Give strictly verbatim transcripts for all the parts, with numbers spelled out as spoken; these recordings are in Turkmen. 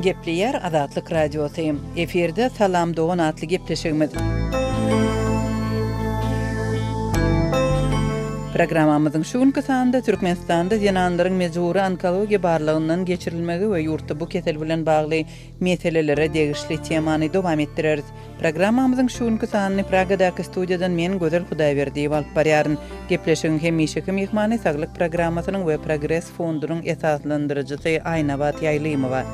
Gepleyer Azatlyk Radiosyym. Eferde Salam Doğan atly gepleşigimiz. Programamyzyň şu günkü sanynda Türkmenistanda ýananlaryň mejburi onkologiýa barlygyndan geçirilmegi we ýurtda bu kesel bilen bagly meselelere degişli temany dowam etdireriz. Programamyzyň şu günkü sanyny Pragadaky studiýadan men Gözel Hudaýberdiýew alyp barýaryn. Gepleşigiň hemişeki mehmany saglyk programmasynyň we Progress fondunyň esaslandyrjysy Aýnabat Ýaýlymowa.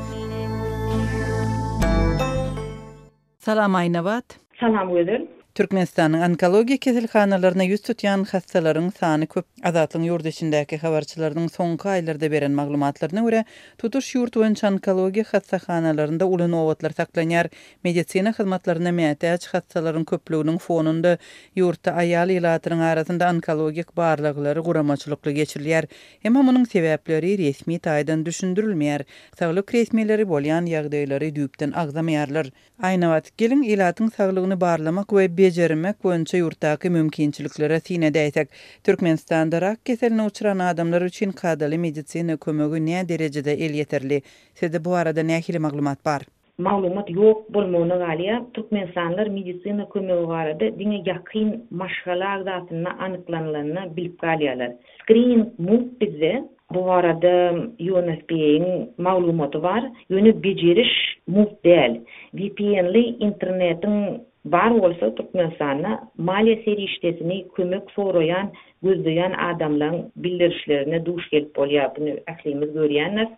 Salam Aýnabat. Salam Gözel. Türkmenistanyň onkologiýa keselhanalaryna ýüz tutýan hastalaryň sany köp. Azatlyň ýurdu içindäki habarçylaryň soňky aýlarda beren maglumatlaryna görä, tutuş ýurt boýunça onkologiýa hastahanalaryna uly nowatlar saklanýar. Medisina hyzmatlaryna mätäç hastalaryň köpliginiň fonunda ýurtda aýal ýylatynyň arasynda onkologik barlyklary guramaçylykly geçirilýär. Hemme munyň sebäpleri resmi taýdan düşündirilmeýär. Saglyk resmileri bolýan ýagdaýlary düýpden agzamaýarlar. Aýnabat, gelin ýylatyň saglygyny barlamak we bejermek boýunça ýurtdaky mümkinçiliklere sine däýsek, Türkmenistanda rak keseline uçuran adamlar üçin kadaly medisina kömegi näme derejede el ýeterli? Sizde bu arada nähili maglumat bar? Maglumat ýok bolmagyna galya Türkmenistanlar medisina kömegi barada diňe ýakyn maşgala agdatyna anyklanylaryny bilip galýarlar. Screening muk bizde bu arada U N S P A'nın maglumaty bar. Ýöne bejeriş muk däl. V P N'li internetin bar bolsa Türkmenistana maliýe serişdesini kömek soraýan, gözleýän adamlaryň bildirişlerine duş gelip bolýar. Bunu ählimiz görýänler.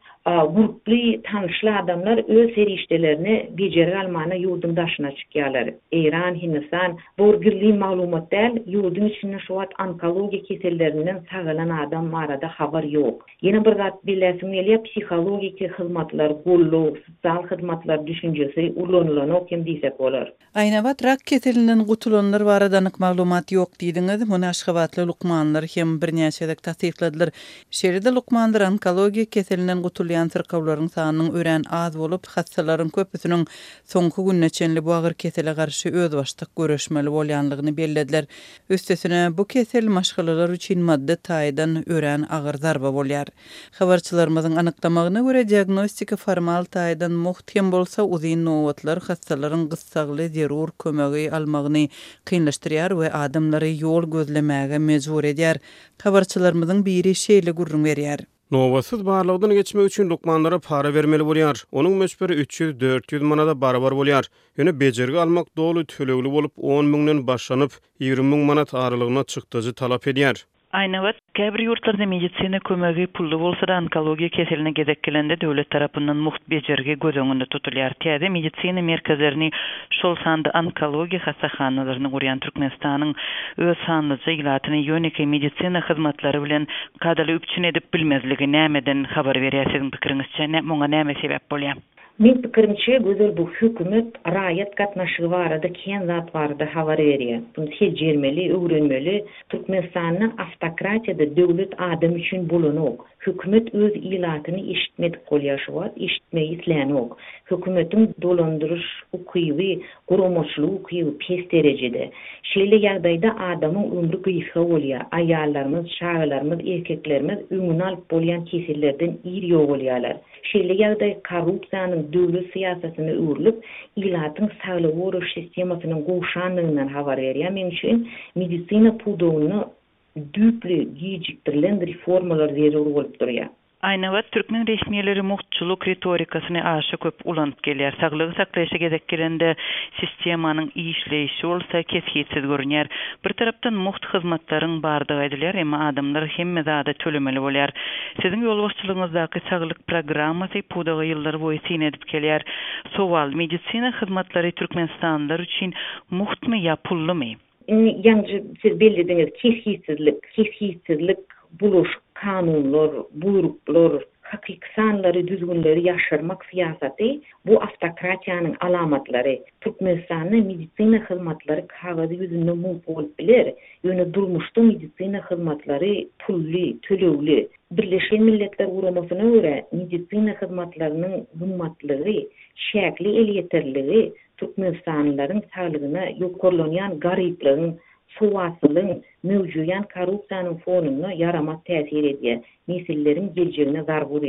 Gruply tanışly adamlar öz serişdelerini bejeri almana ýurdun daşyna çykýarlar. Eýran, Hindistan bu birli maglumat däl, ýurdun içinde şu wagt onkologiýa kesellerinden sagalan adam arada habar ýok. Ýene bir zat bilesim gelýär, psihologik hyzmatlar, gollu, sosial hyzmatlar düşünjesi ulanylan okem diýsek bolar. Aýnabat, rak keselinden gutulanlar barada maglumat ýok diýdiňiz. Muny Aşgabatly lukmanlar hem birnäçe tasdiqladylar. Şeride lukmanlar onkologiýa keselinden gutulýan sırkawlaryň sanynyň ören az bolup, hastalaryň köpüsiniň soňky günneçenli bu agyr kesele garşy öz başlyk görüşmeli bolýanlygyny bellediler. Üstesine bu kesel maşgalalar üçin madde taýdan ören agyr zarba bolýar. Habarçylarymyzyň anyklamagyna görä diagnostika formal taýdan muhtem bolsa, uzyn nowatlar hastalaryň gyssagly zerur kömegi almagyny kynlaşdyrýar we adamlary ýol gözlemäge mejbur edýär. Habarçylarymyzyň biri şeýle gurrun berýär. Nowasyz barlygdan geçmek üçin lukmanlara para vermeli bolýar. Onuň meşberi üç ýüz dört ýüz manada barabar bolýar. Ýöne bejergi almak dolu tölegli bolup on miňden başlanyp ýigri miň manat aralygyna çykdyjy talap edýär. Aýnabat, käbir ýurtlarda medisina kömegi pully bolsa da onkologiýa keseline gezekkelende döwlet tarapyndan muht bejergi göz öňünde tutulýar. Täze medisina merkezlerini şol sanda onkologiýa hastahanalaryny gurýan Türkmenistanyň öz sanlyjy ýylatyny ýöneki medisina hyzmatlary bilen kadaly üçin edip bilmezligi nämeden habar berýärsiň pikiriňizçe, näme näme sebäp bolýar? Men pikirimçe gözel bu hökümet raýat gatnaşygy barada ken zat barada habar berýär. Bunu sejermeli, öwrenmeli. Türkmenistanyň автократияda döwlet adam üçin bolanok. Hökümet öz ýylatyny eşitmedik bolýar, eşitmeýi islenok. Hökümetiň dolandyrış ukyby, guramaçlyk ukyby pes derejede. Şeýle ýagdaýda adamyň ömrü gysga bolýar. Aýallarymyz, şaglarymyz, erkeklerimiz öňüne alyp bolýan kesellerden iri bolýarlar. Şeýle ýagdaý korrupsiýanyň döwlet siýasatyny öwrülip, ýylatyň saglyk goruş sistemasynyň goşanlygyndan habar berýär. Men üçin medisina pudowyny düýpli giýikdirilen reformalar zerur bolup durýar. Aýnabat, türkmen resmiýetleri muhtçuluk retorikasyny aşy köp ulanyp gelýär. Saglygy saklaýşa gezekkelende sistemanyň işleýişi bolsa kesgitsiz görünýär. Bir tarapdan muht hyzmatlaryň bardygy edilýär, emma adamlar hemme zada tölemeli bolýar. Siziň ýolbaşçylygyňyzdaky saglyk programmasy pudagy ýyllar boýy sine edip gelýär. Sowal, medisina hyzmatlary Türkmenistanlar üçin muhtmy ýa pullymy? Ýalnys siz bellidiňiz, kesgitsizlik, kesgitsizlik buluş kanunlar, buyruklar, hakyky sanlary, düzgünleri ýaşyrmak siýasaty bu автократиýanyň alamatlary. Türkmenistanyň medisina hyzmatlary kagazy ýüzünde mumkin bolup biler. Ýöne durmuşda medisina hyzmatlary pully, tölegli. Birleşen Milletler Guramasyna görä medisina hyzmatlarynyň gymmatlygy, şäkli el ýeterligi Türkmenistanlylaryň saglygyna ýokarlanýan garyplygyň, sowatlygyň, mewjudyan korrupsiýanyň fonuny yaramak täsir edýär. Nesillerin geljegine zar bolýar.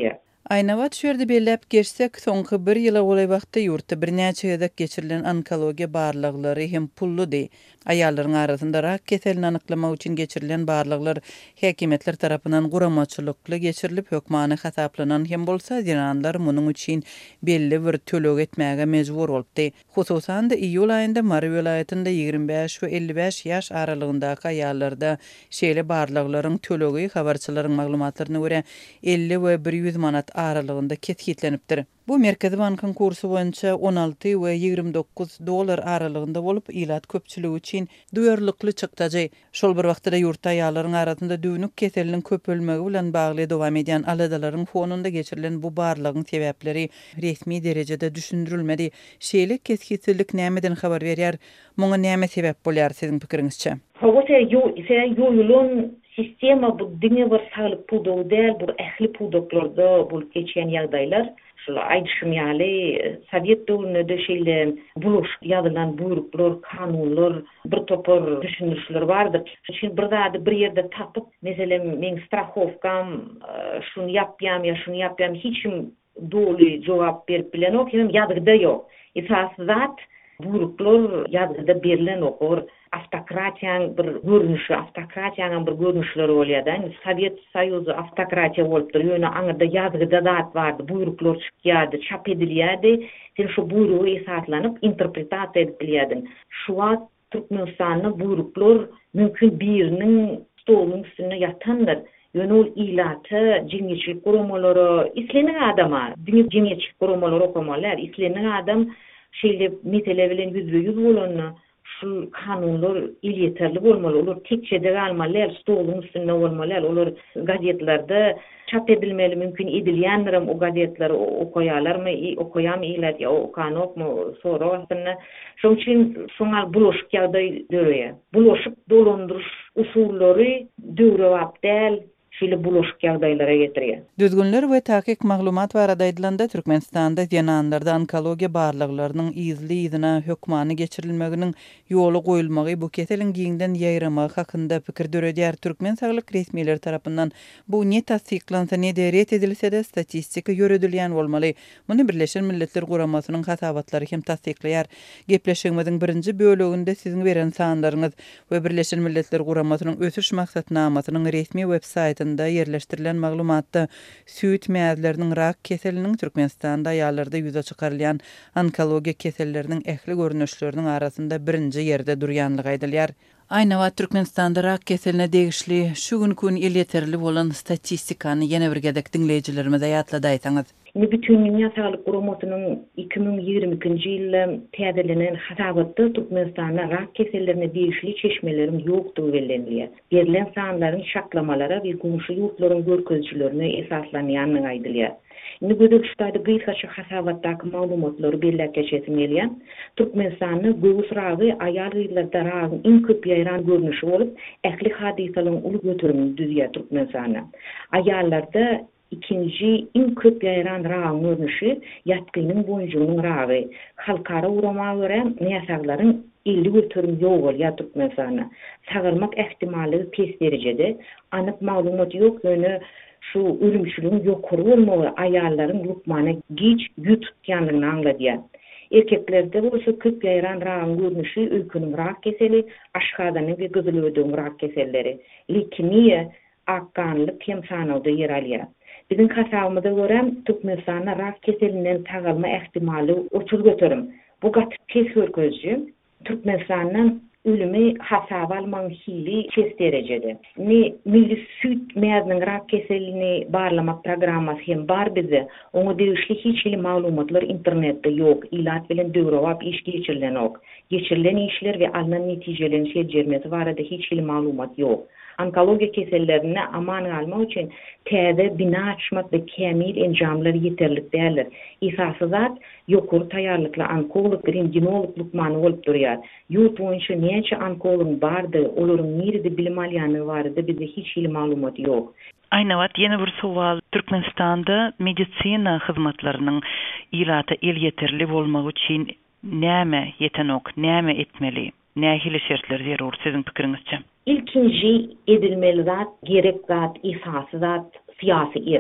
Aynavat şerde belläp geçsek, soňky bir ýyla golay wagtda ýurtda bir näçe ýedek geçirilen onkologiýa barlyklary hem pulludy. Aýallaryň arasynda rak keselini anyklamak üçin geçirilen barlyklar häkimetler tarapyndan guramaçylykly geçirilip hökmany hasaplanan hem bolsa ýananlar munyň üçin belli bir tölek etmäge mejbur boldy. Hususan da iýul aýynda Mary welaýatynda ýygrimi beş we elli beş ýaş aralygyndaky aýallarda şeýle barlyklaryň tölegi habarçylaryň maglumatlaryna görä elli we bir ýüz manat aralygynda ketgitlenipdir. Bu Merkezi Bankyň kursu boýunça on alty we ýygrimi dokuz dolar aralygynda bolup, ilat köpçüligi üçin duýarlykly çykdagy. Şol bir wagtda ýurtda aýallaryň arasynda düýnük keseliniň köpölmegi bilen bagly dowam edýän aladalaryň fonunda geçirilen bu barlygyň sebäpleri resmi derejede düşündirilmedi. Şeýle kesgitlik nämeden habar berýär? Muňa näme sebäp bolýar siziň pikiriňizçe? Howasa ýo ýolun sistema bu diňe bir saglyk pudow däl, bu ähli pudoklarda bolup geçen ýagdaýlar. Şula aýdyşym ýaly Sowet döwründe şeýle buluş ýazylan buyruklar, kanunlar, bir topar düşünürler bardy. Şeýle bir zady bir ýerde tapyp, meselem men strahowkam şunu ýapýam, ýa şunu ýapýam, hiçim doly jogap berip bilen ok, hem ýadygda ýok. Esas zat buyruklar ýadygda berilen okor. Автократияң bir görnüşi, автократияň bir görnüşleri bolýardy. Sowet Soýuzy автократия bolup dur. Ýöne aňyrda ýazgyda zat bardy, buyruklar çykýardy, çap edilýärdi. Sen şu buyrugy esaslanyp interpretasiýa edip bilýärdin. Şu wagt Türkmenistanyň buyruklar mümkin biriniň stolunyň üstüne ýatandyr. Ýöne ol ilaty, jemgyýetçilik guramalary, islenin adama, jemgyýetçilik guramalary okamalar, islenin adam şeýle mesele bilen yüzbe yüz bolanny şu kanunlar ýeterli bolmaly, olar tekçede galmalar, stoluň üstünde bolmalar, olar gazetlerde çap edilmeli, mümkin edilýändirim o gazetlary okaýarlarmy, okaýam iýler ýa okanokmy, sonra aslında şoň üçin şoňa bulaşyk ýagdaý döreýär. Bulaşyk dolandyryş usullary döwrewap däl, şeýle bulaşyk ýagdaýlara getirýär. Düzgünler we tahkik maglumat barada edilende Türkmenistanda ýananlarda onkologiýa barlyklarynyň izli izine hökmany geçirilmeginiň ýoly goýulmagy bu keseliň giňden ýaýramagy hakynda pikir döredýär. Türkmen saglyk resmiýetleri tarapyndan bu ne tasdiklansa ne de ret edilse de statistika ýöredilýän bolmaly. Muny Birleşen Milletler Guramasynyň hasabatlary hem tasdikleýär. Gepleşigimiziň birinji böleginde siziň beren sanlaryňyz we Birleşen Milletler Guramasynyň ösüş maksatnamasynyň resmi websayty da yerleştirilen maglumatda süýt mäzleriniň rak keseliniň Türkmenistanda aýallarda ýüze çykarylýan onkologiýa keselleriniň ähli görnüşleriniň arasynda birinji ýerde durýanlygy aýdylýar. Aýna wagt Türkmenistanda rak keseline degişli şu gün el ýeterli bolan statistikany ýene bir gedek dinleýijilerimize ýatlada aýsaňyz. Ni bütün Dünya Sağlık Guramasynyň iki bin ýygrimi ikinji ýylda täzelenen hasabatda Türkmenistanda rak kesellerine degişli çeşmelerin ýokdugy bellenilýär. Berilen sanlaryň şaklamalara we gumşy ýurtlaryň görkezçilerine esaslanýanyny aýdylýar. Indi gödükçüde gıysaçı hasabatdaky maglumatlary belläp geçesim gelýär. Türkmenistanyň göwüs ragy aýal ýyllarda ragyň iň köp ýaýran görnüşi bolup, ähli hadisalaryň uly götürümini düzýär Türkmenistanda. Aýallarda ikinji iň köp ýaýran ragyň görnüşi ýatkynyň boýunjugynyň ragy. Halkara uramaga görä näsaglaryň elli götürüm ýok bolýar Türkmenistanda. Sagyrmak ähtimaly pes derejede, anyk maglumat ýok, ýöne şu ölümçülüğün ýokary bolmagy aýallaryň lukmana giç ýut tutýanlygyny angladýar. Erkeklerde bolsa köp ýaýran ragyň görnüşi öýküniň rak keseli, aşgadanyň we gyzylöwdüň rak keselleri, leukemiýa, akkanlyk hem sanawda yer alýar. Biziň hasabymyza görä Türkmenistanda rak keselinden tagalma ähtimaly otuz götürüm. Bu gaty pes görkezji Türkmenistanyň ölümi hasaba alman hili çes derecede. Ni milli süt mäziniň rak keselini barlamak programmasy hem bar bize. Oňa degişli hiç hili maglumatlar internetde ýok. Ilat bilen döwrewap iş geçirilen ok. Geçirilen işler we alınan netijelerin şeýjermesi barada hiç hili maglumat ýok. Onkologiýa kesellerini aman almak üçin täze bina açmak we kämil enjamlar ýeterlik däller. Esasy zat ýokary taýýarlykly onkolog, rentgenolog lukmany bolup durýar. Ýurt boýunça näçe onkolog bardy, olaryň nerede bilim alýany bardy, bize hiç hili maglumat ýok. Aýna wagt ýene bir sowal. Türkmenistanda medisina hyzmatlarynyň ilata el ýeterli bolmagy üçin näme ýetenok, näme etmeli? Nähili şertler zerur siziň pikiriňizçe? İlkinji edilmeli zat, gerek zat, esasy zat, siyasi irk.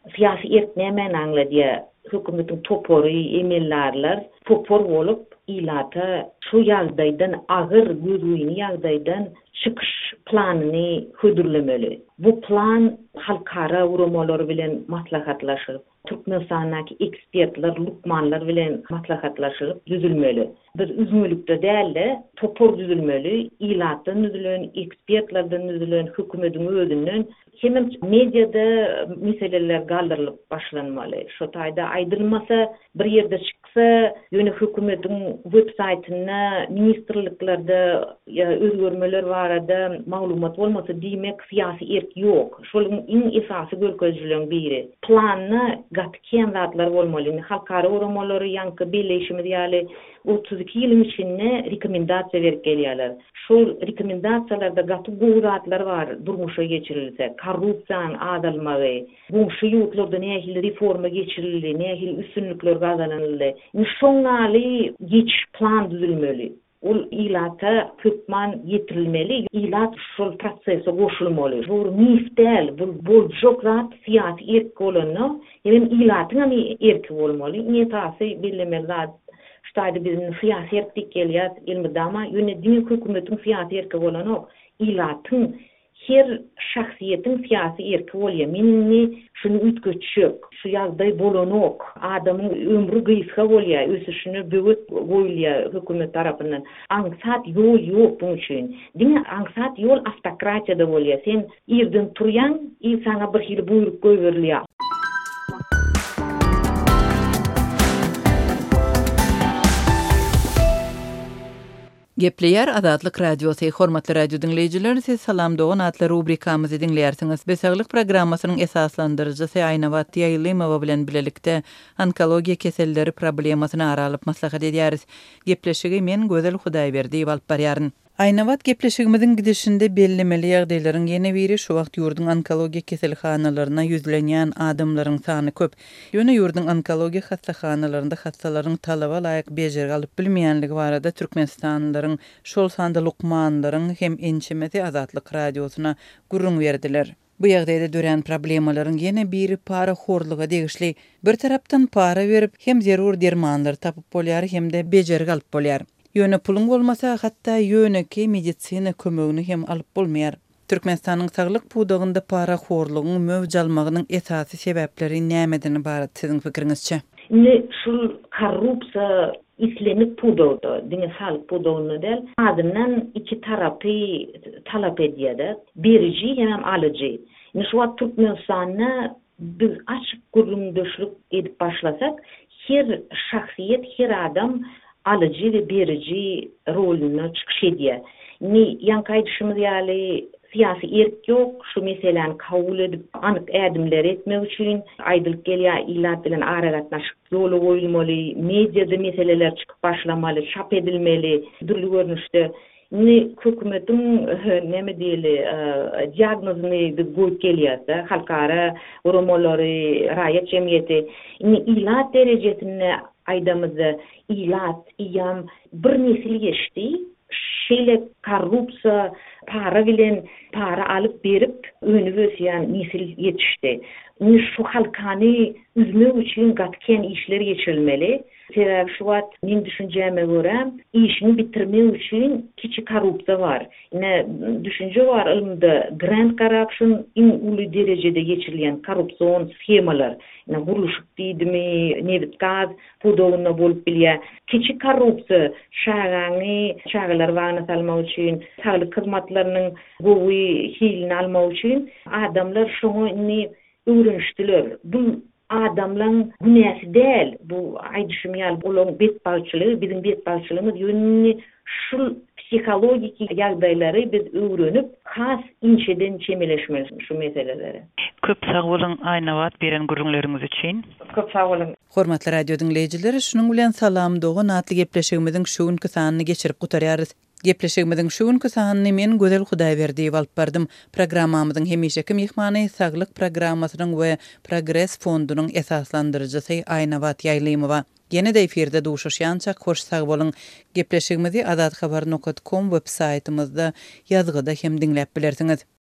siyasi erk nämen angladiýa hökümetin topory emellerler topor bolup ilata şu ýagdaýdan agyr gözüni ýagdaýdan çykyş planyny hödürlemeli. Bu plan halkara urumalar bilen maslahatlaşyp, Türkmenistanyň ekspertler, lukmanlar bilen maslahatlaşyp düzülmeli. Bir üzmülükde däl, topor düzülmeli, ilatdan düzülen, ekspertlerden düzülen, hökümetin özünden hem mediada meseleler galdyrylyp başlanmaly. Şu taýda aýdylmasa, bir ýerde çyksa, ýöne hökümetin web saýtyna, ministrliklerde özgörmeler barada maglumat bolmasa diýmek syýasy erk ýok. Şonuň iň esasy görkezjülen biri. Planna gatken zatlar bolmaly. Halkara urumalary ýanky birleşimi diýäli otuz iki ýyl içinde rekomendasiýa berip gelýärler. Şol rekomendasiýalarda gaty gowratlar bar durmuşa geçirilse, korrupsiýanyň adalmagy, bu şu ýurtlarda nähili reforma geçirildi, nähili üstünlükler gazanyldy. Şoňaly geç plan düzülmeli. Ol ilata köpman yetirilmeli, ilat şol prosese goşulmaly. Bu mifdel, bu boljokrat syýasy erk bolany, hem ilatyň erki bolmaly. Nätasy bilemeli zat. Ştaýda bizim syýasy erk diýilýär, ilmidama ýönetim hökümetiň syýasy erki bolany, ilatyň her şahsiýetiň syýasy erki bolýar. Minni şunu ütgeçjek, şu ýagdaý bolanok, adamyň ömrü gysga bolýar, ösüşini böwet goýulýar hökümet tarapyndan. Aňsat ýol ýok buň üçin. Diňe aňsat ýol автократияda bolýar. Sen ýerden turýan, ýa sana bir hili buyruk goýberýär. Gepleýär Azatlyk Radiosy, hormatly radio dinleýijiler, siz salam dogan atly rubrikamyzy dinleýärsiňiz. Besaglyk programmasynyň esaslandyrjysy Aýnawat Ýaýlymowa bilen bilelikde onkologiýa keselleri problemasyny aralyp maslahat edýäris. Gepleşigi men Gözel Hudaýberdi alyp barýaryn. Aýnawat gepleşigimiziň gidişinde bellemeli ýagdaýlaryň ýene biri şu wagt ýurdun onkologiýa keselhanalaryna ýüzlenýän adamlaryň sany köp. Ýöne ýurdun onkologiýa hastahanalaryna hastalaryň talaba laýyk bejergi alyp bilmeýänligi barada Türkmenistanlylaryň şol sanda lukmanlaryň hem ençemeti Azatlyk Radiosuna gurrun berdiler. Bu ýagdaýda dören problemalaryň ýene biri para horluga degişli. Bir tarapdan para berip hem zerur dermanlar tapyp bolýar hem de bejergi alyp bolýar. Ýöne pulun bolmasa hatda ýöneki medisina kömegini hem alyp bolmaýar. Türkmenistanyň saglyk pudagynda para horlugynyň mövj almagynyň esasy sebäpleri nämedini barada siziň fikiriňizçe? Ne şul korrupsiýa islenip pudagda, diňe sağlyk pudagyny del, adamdan iki tarapy talap edýär, beriji hem alyjy. Ne şu wagt Türkmenistanyna biz açyk gurrundaşlyk edip başlasak, her şahsiýet, her adam alıcı ve berici rolünü çıkış ediyor. Ni yankaydışımız yani siyasi erk yok, şu meselen kabul edip anık erdimler etmek için aydılık gelya ilat bilen araratnaşık yolu koyulmalı, medyada meseleler çıkıp başlamalı, çap edilmeli, dürlü görünüşte. Ni hükümetin neme diyeli diagnozunu koyup geliyasa, halkara, urumaları, rayet cemiyeti, ni ilat derecesine aydamızda ilat, iyam bir nesil geçti. Şeýle korrupsiýa, para bilen para alyp berip önüwüsýän nesil yetişdi. Ni şu halkany üzmek üçin gatken işler geçirilmeli. Sebäbi şu wagt men düşünjäme görä, işini bitirmek üçin kiçi korrupsiýa bar. Ine düşünje bar, ilmde grand corruption iň uly derejede geçirilen korrupsiýon schemalar. Ine guruluşyk diýdimi, nebit gaz pudagyna bolup bilýär. Kiçi korrupsiýa şaýany, şaýlar wagna salmak üçin, saglyk hyzmatlarynyň gowy hilini almak üçin adamlar şoňa öwrenişdiler. Bu adamlaryň günäsi däl, bu aýdyşym ýaly bolan betbarçylygy, bizim betbarçylygymyz ýönüni şul psikologik ýagdaýlary biz öwrenip, has inçeden çemeleşmeli şu meseleleri. Köp sag bolun Aýnawat beren gurrunlaryňyz üçin. Köp sag bolun. Hormatly radio dinleýijileri, şunuň bilen salam dogan atly gepleşigimiziň şu günkü sanyny geçirip gutarýarys. Gepleşigimiziň şu günkü sanyny men Gözel Hudaýberdi alyp bardym. Programmamyzyň hemişeki mehmany saglyk programmasynyň we Progress fondunyň esaslandyrjysy Aýnawat Ýaýlymowa. Ýene-de efirde duşuşýança hoş sag bolun. Gepleşigimizi azat habar nokta com web saýtymyzda ýazgyda hem dinläp bilersiňiz.